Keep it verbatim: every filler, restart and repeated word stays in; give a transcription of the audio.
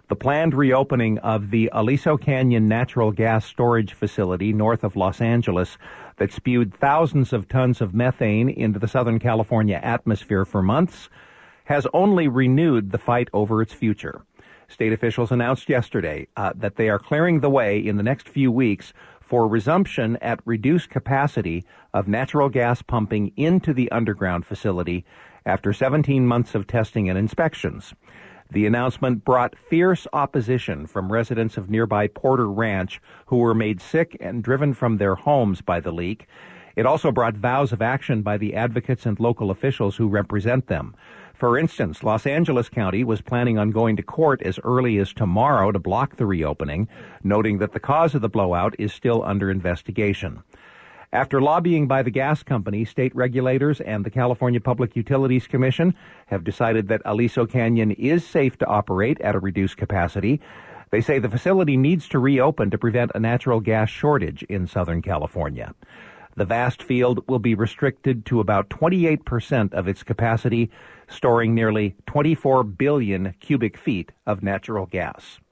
The planned reopening of the Aliso Canyon natural gas storage facility north of Los Angeles that spewed thousands of tons of methane into the Southern California atmosphere for months has only renewed the fight over its future. State officials announced yesterday uh, that they are clearing the way in the next few weeks for resumption at reduced capacity of natural gas pumping into the underground facility after seventeen months of testing and inspections. The announcement brought fierce opposition from residents of nearby Porter Ranch who were made sick and driven from their homes by the leak. It also brought vows of action by the advocates and local officials who represent them. For instance, Los Angeles County was planning on going to court as early as tomorrow to block the reopening, noting that the cause of the blowout is still under investigation. After lobbying by the gas company, state regulators and the California Public Utilities Commission have decided that Aliso Canyon is safe to operate at a reduced capacity. They say the facility needs to reopen to prevent a natural gas shortage in Southern California. The vast field will be restricted to about twenty-eight percent of its capacity, storing nearly twenty-four billion cubic feet of natural gas.